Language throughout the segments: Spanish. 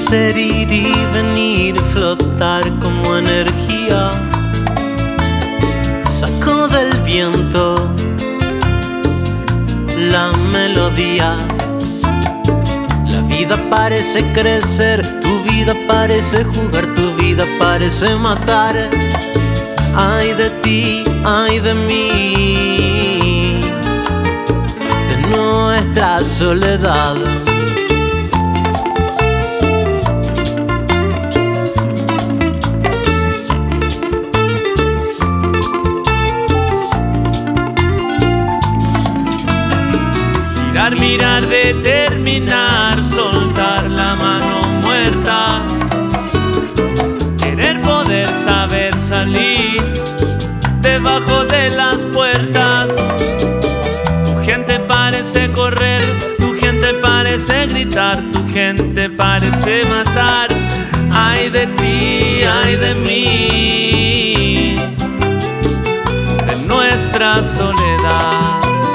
ser ir y venir, flotar como energía. Saco del viento la melodía. La vida parece crecer, tu vida parece jugar, tu vida parece matar. Ay de ti, ay de mí, de nuestra soledad. Girar, mirar, determinar, soltar la mano muerta. Querer poder saber salir debajo de las puertas. Tu gente parece correr, tu gente parece gritar, tu gente parece matar. Ay de ti, ay de mí, de nuestra soledad.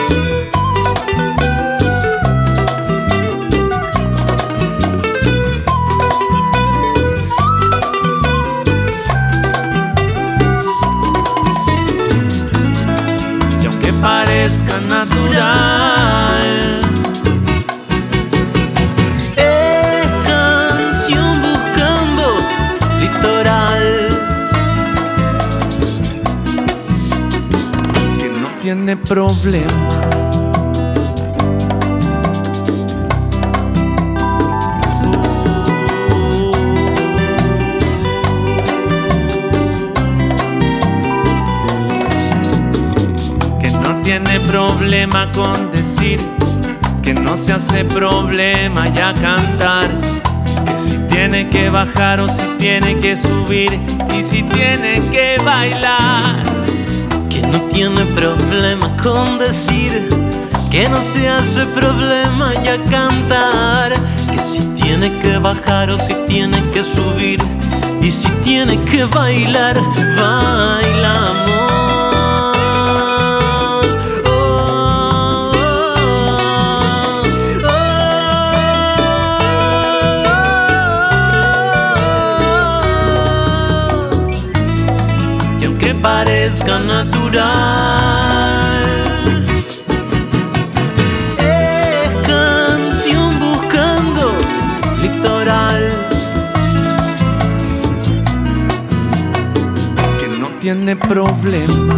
Parezca natural, es canción buscando litoral que no tiene problema. Tiene problema con decir que no se hace problema ya cantar, que si tiene que bajar o si tiene que subir y si tiene que bailar. Que no tiene problema con decir que no se hace problema ya cantar, que si tiene que bajar o si tiene que subir y si tiene que bailar, bailamos. Que parezca natural, es canción buscando litoral que no tiene problema.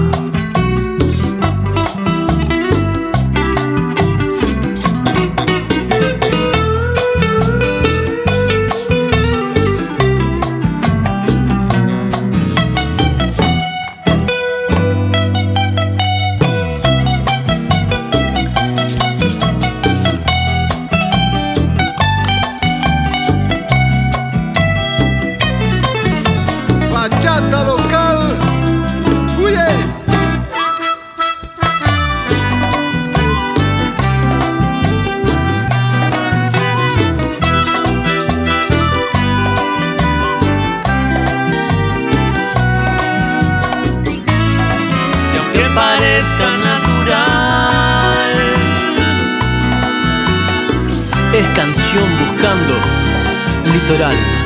Bachata local, ¡uye! Y aunque parezca natural, es canción buscando litoral.